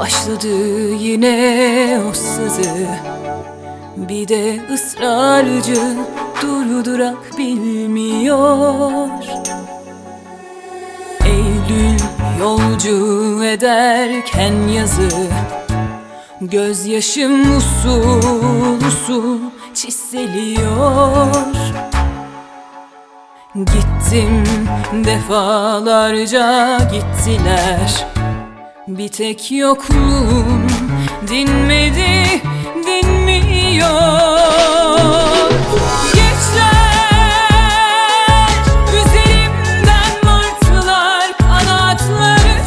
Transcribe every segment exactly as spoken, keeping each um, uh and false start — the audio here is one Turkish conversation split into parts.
Başladı yine o sızı, bir de ısrarcı, durdurak bilmiyor. Eylül yolcu ederken yazı, gözyaşım usul usul çiseliyor. Gittim defalarca gittiler, bir tek yokluğum dinmedi, dinmiyor. Geçler üzerimden, martılar kanatları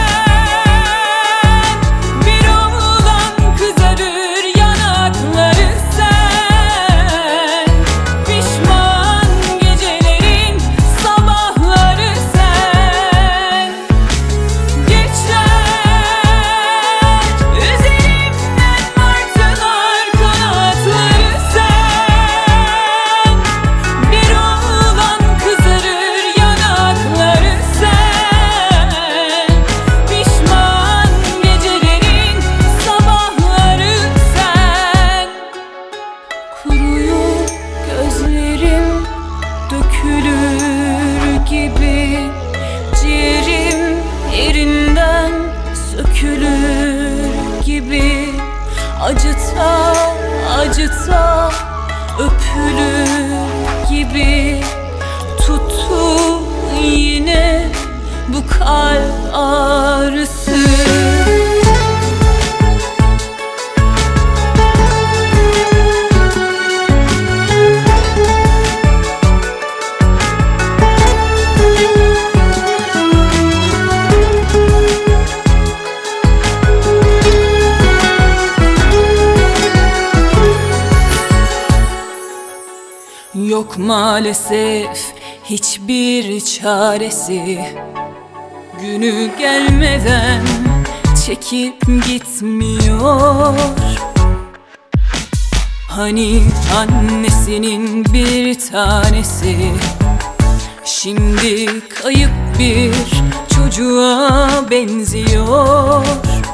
sen. Bir oğlan kızarır yanakları sen. Pişman gecelerin sabahları sen. Geçler acıta acıta öpülür gibi tuttu yine bu kalp ağrısı. Yok maalesef hiçbir çaresi, günü gelmeden çekip gitmiyor. Hani annesinin bir tanesi, şimdi kayıp bir çocuğa benziyor.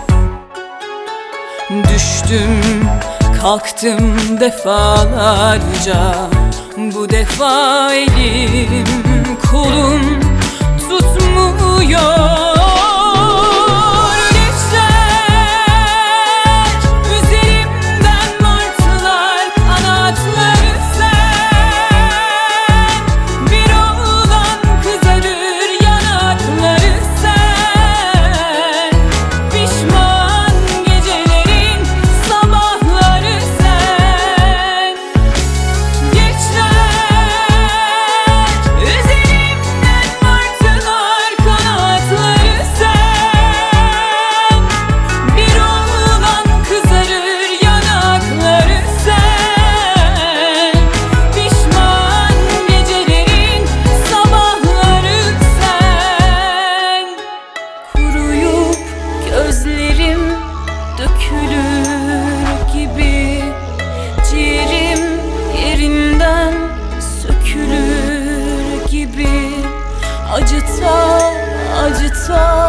Düştüm kalktım defalarca, bu defa elim kolum tutmuyor. Dökülür gibi ciğerim yerinden sökülür gibi acıta acıta